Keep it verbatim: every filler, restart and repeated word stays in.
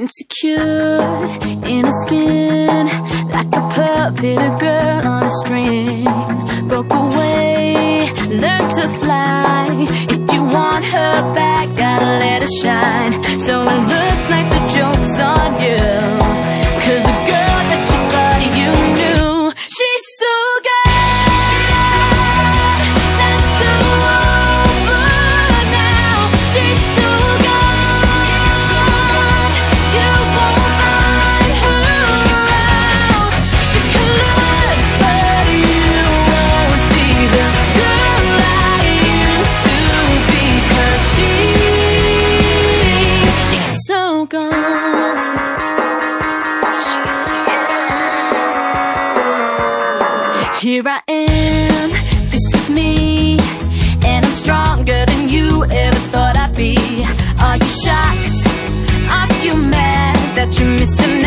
Insecure in her skin, like a puppet, a girl on a string. Broke away, learned to fly. If you want her back, gotta let her shine. So it looks like the joke's on you, 'cause the girl that you thought you knew, she's so good, that's so over now. She's so good, you won't find her around. You can look, but you won't see the girl I used to be, 'cause she, she's so gone. Here I am, this is me, and I'm stronger than you ever thought I'd be. Are you shocked? Are you mad that you're missing